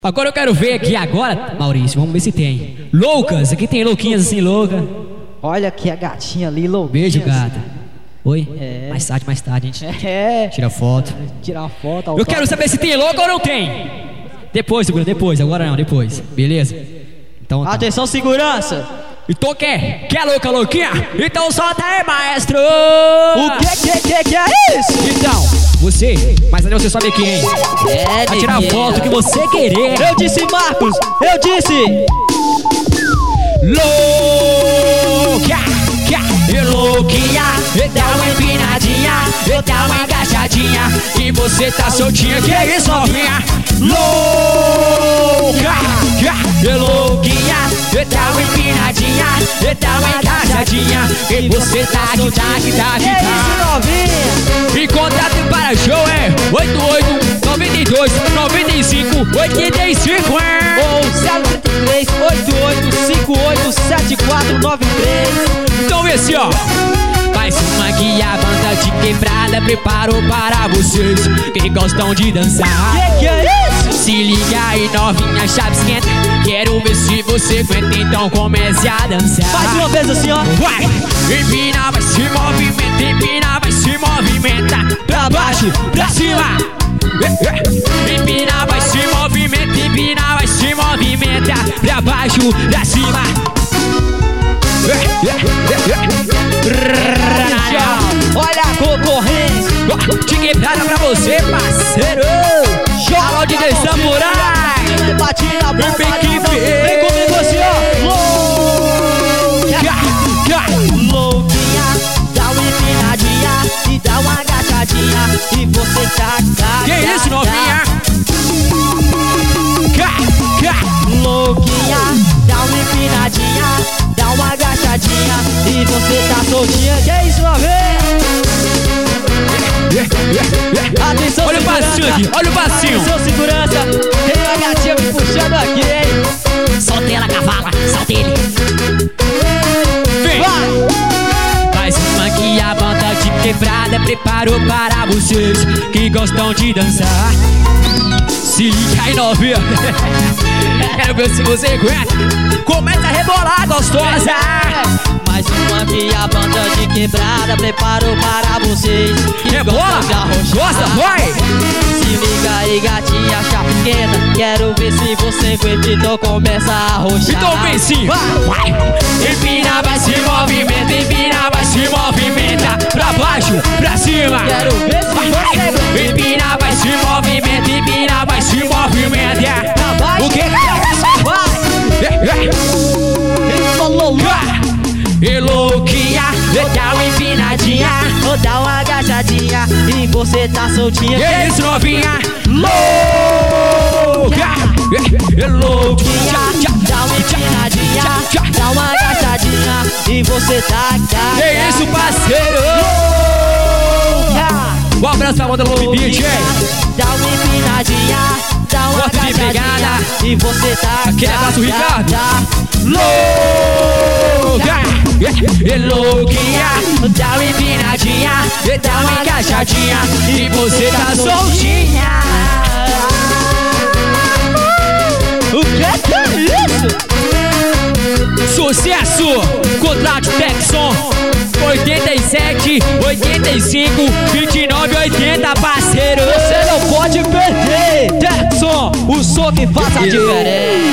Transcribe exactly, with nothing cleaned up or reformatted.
Agora eu quero ver aqui agora, Maurício, vamos ver se tem. Loucas, aqui tem louquinhas assim, louca. Olha aqui a gatinha ali, louca. Beijo, gata. Oi? É. Mais tarde, mais tarde, a gente É. tira foto. Tirar uma foto. Eu quero saber se tem louca ou não tem. Depois, segura, depois, agora não, depois. Beleza? Então tá. Atenção, segurança. Então quer? Quer louca, louquinha? Então solta aí, maestro! O que que que que é isso? Então, você, mas ali você sabe quem? É, Vai tirar a neguinho. foto que você querer. Eu disse, Marcos, eu disse. Louca, e louquinha, e dá uma empinadinha, e dá uma agachadinha, e você tá soltinha, que é isso, novinha? Louca, e louquinha, e dá uma empinadinha, e dá uma agachadinha, e você tá aqui, tá aqui, tá aqui, Que isso, tá. novinha? E contato para show é oito oito nove dois nove cinco oito cinco, é? Ou zero três oito oito cinco oito sete quatro nove três. Então vê assim, ó. Mais uma que a banda de quebrada preparou para vocês que gostam de dançar. Que que é isso? Se liga aí, novinha, chave esquenta. Quero ver se você aguenta, então comece a dançar. Faz uma vez assim, ó. Vai! Empina, vai se movimenta, empina, vai se movimenta. Pra baixo, pra cima. Empina, vai se movimenta, empina, vai se movimenta. Pra baixo, pra cima. Olha a concorrência. De quebrada pra você, parceiro. Alô, D J Samurai. Bate na boca, Vem que não. vem. Vem comigo assim, ó. Louquinha, dá uma empinadinha e dá uma agachadinha, e você tá, tá, Que tá, isso, tá. novinha? Louquinha, dá uma empinadinha, dá uma agachadinha, e você tá soltinha. Que isso, novinha? Atenção, Olha o passinho aqui, olha o passinho. Atenção, segurança. Tem uma gatinha me puxando aqui, hein? Solta ela, cavala, solta ele. Vem! Vai! Mais uma que a banda de quebrada preparou para vocês que gostam de dançar. Se liga aí, novinha. Quero ver se você aguenta. Começa a rebolar, gostosa. Mais uma que a banda de quebrada preparou para vocês que Rebola, gostam de arrochar. gosta, vai. Se liga aí, gatinha chapequena. Quero ver se você aguenta, então começa a arrochar. Então vem sim. Vai. Empina, vai se movimenta, empina, vai se movimenta. Pra baixo, pra cima. Quero ver se você aguenta. Empina, vai se movimenta, empina, vai se movimenta. Pra baixo. O que? Vai! Ele falou lá. E louquinha, dá uma empinadinha, Ou dá uma agachadinha e você tá soltinha. que isso, novinha? Louca! E louquinha, Dá uma empinadinha, dá uma agachadinha e você tá, tá. que isso, parceiro? Um abraço pra banda Love Beat, hein? Dá uma empinadinha, dá uma Gosto de agachadinha pegada. e você tá. Aquele tá, abraço, tá, Ricardo. tá. Louca! E louquinha, dá uma empinadinha, dá uma encaixadinha e você tá soltinha. O que que é isso? Sucesso! Contrato Texon oitenta e sete, oitenta e cinco, vinte e nove, oitenta, parceiro! Você não pode perder. Texon, o som que faz a diferença.